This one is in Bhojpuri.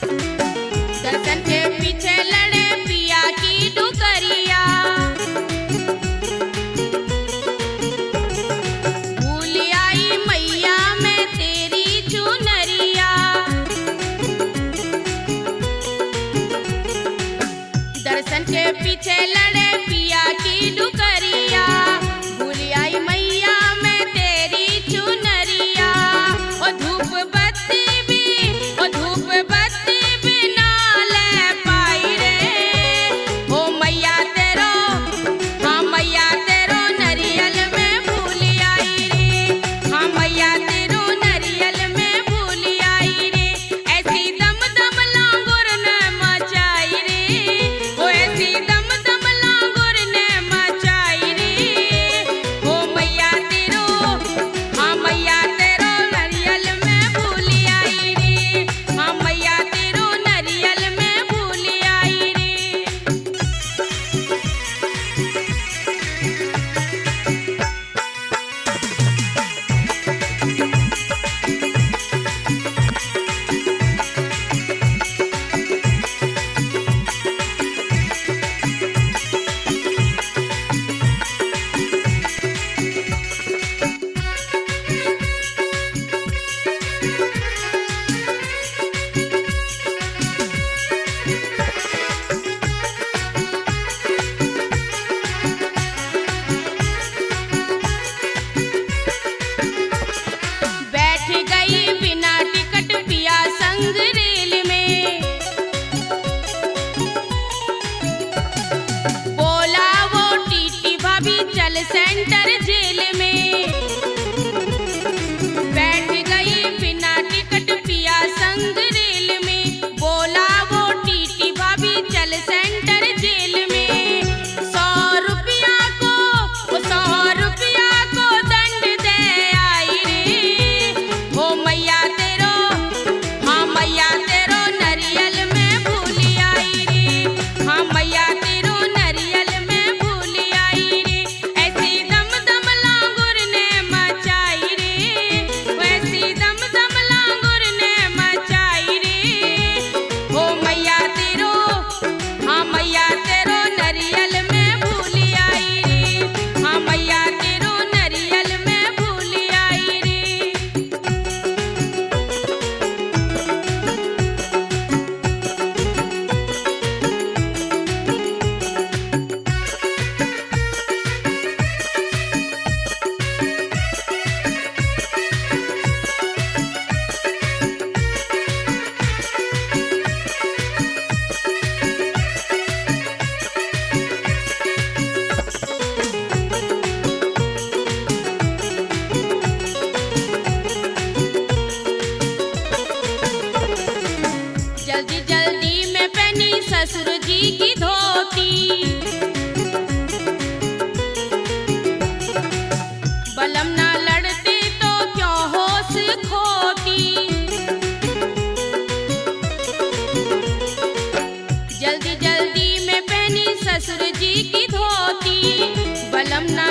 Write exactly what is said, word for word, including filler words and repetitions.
दर्शन के पीछे लड़े पिया की डुकरिया, भूल आई मैया मैं तेरी चुनरिया। दर्शन के पीछे लड़े पिया की डुकरिया, भूल आई मैया मैं तेरी चुनरिया। ओ धूप बत्ती भी, ओ धूप बत्ती भी ना ले पाई रे। ओ मैया तेरो, हाँ मैया तेरो नरियल में भूल आई रे। हाँ मैया तेरो नरियल में भूल आई रे। ऐसी दम दम लांगुर ने मचाई रे। ओ ऐसी दम दम लांगुर ने मचाई रे। ओ मैया तेरो, हाँ मैया तेरो नरियल में भूल आई रे। हाँ मैया तेरो नरियल में भूल आई रे। बैठ गई बिना टिकट पिया संग रेल में, बोला वो टीटी भाभी चल सेंटर जेल में। बैठ गई बिना टिकट पिया संग रेल में, बोला वो टीटी भाभी चल सेंटर जेल में। सौ रुपया को, वो सौ रुपया को दंड दे आई रे। ओ मैया तेरो, हाँ मैया तेरो नरियल में भूल आई रे। हाँ मैया तेरो नरियल में भूल आई रे। ऐसी दम दम लांगुर ने मचाई रे। वैसी दम दम लांगुर ने मचाई रे। ओ मैया तेरो, हाँ मैया तेरो नरियल में भूल आई रे। हाँ मैया तेरो नरियल में भूल आई रे। जल्दी जल्दी में पहनी ससुर जी की धोती, बलम ना लड़ते तो क्यों होश खोती। जल्दी जल्दी में पहनी ससुर जी की धोती, बलम ना